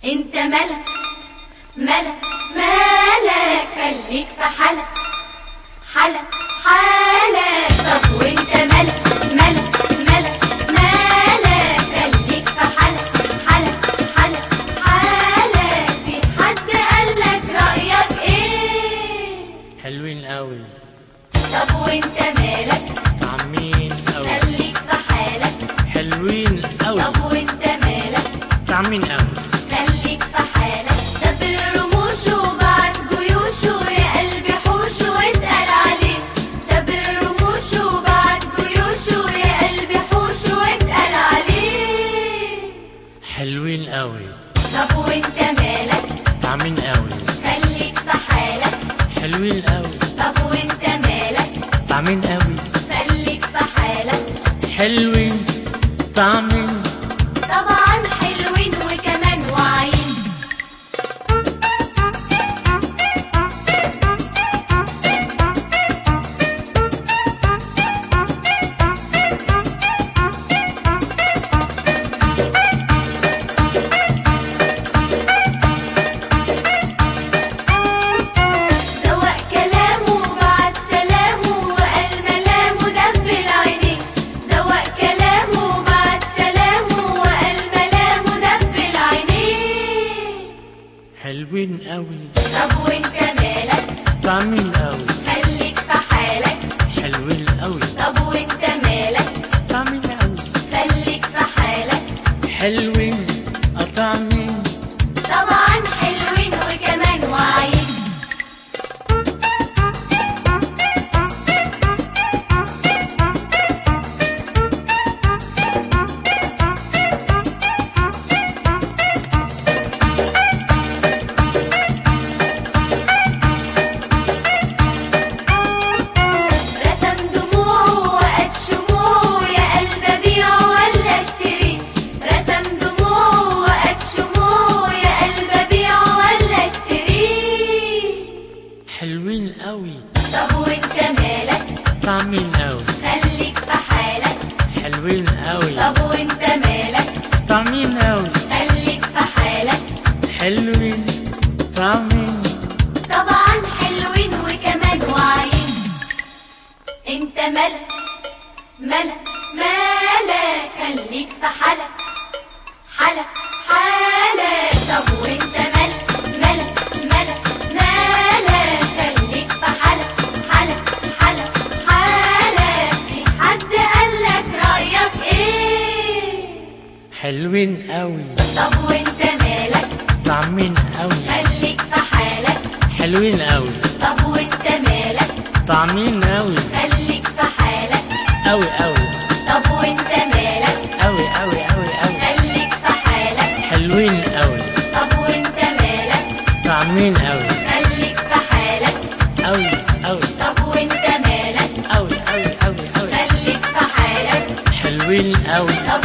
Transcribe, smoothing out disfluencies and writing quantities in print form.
انت ملك ملك مالك، خليك في حالك حالك حالك. طب وانت ملك ملك ملك مالك، خليك في حالك حالك حالك حالك. في حد قالك رأيك ايه؟ حلوين قوي. طب وانت مالك؟ طعمين قوي. خليك في حالك. حلوين قوي. طب وانت مالك؟ طعمين قوي. خليك في حالك. ساب الرموش وبعت جيوشه، يا قلبي حوش واتقل عليه. ساب الرموش وبعت جيوشه، يا قلبي حوش واتقل عليه. حلوين قوي. طب وانت مالك؟ طعمين قوي. خليك في حالك. حلوين قوي. طب وانت مالك؟ طعمين قوي. خليك في حالك. حلوين طعمين. طبعا حلوين وكمان واعيين. ذوق كلامه وبعت سلامه، وقال ملامه دبل عينيه. ذوق كلامه وبعت سلامه، وقال ملامه دبل عينيه. حلوين قوي. طب وانت مالك؟ طعمين قوي. خليك في حالك. حلوين قوي. طب وانت مالك؟ طعمين قوي. خليك في حالك. حلوين طعمين. طبعا حلوين وكمان واعيين. رسم دموعه وقت شموعه، يا قلب ابيعه ولا اشتريه. رسم دموعه وقت شموعه، يا قلب ابيعه ولا اشتريه. حلوين قوي. طب وانت مالك؟ طعمين قوي. خليك في حالك. حلوين قوي. طب وانت مالك؟ طعمين قوي. خليك في حالك. حلوين طعمين. طبعا حلوين وكمان واعيين. انت ملك ملك مالك، خليك في حالك حالك حالك. طب وانت ملك ملك ملك مالك، خليك في حالك حالك حالك حالك. في حد قالك رأيك ايه؟ حلوين قوي. طب وانت مالك؟ طعمين قوي. خليك في حالك. حلوين قوي. طب وانت مالك؟ طعمين قوي. خليك في حالك. قوي قوي. طب وانت مالك؟ قوي قوي قوي قوي. خليك في حالك. حلوين قوي. طب وانت مالك؟ طعمين قوي. خليك في حالك. قوي قوي. طب وانت مالك؟ قوي قوي قوي قوي. خليك في حالك. حلوين قوي. طب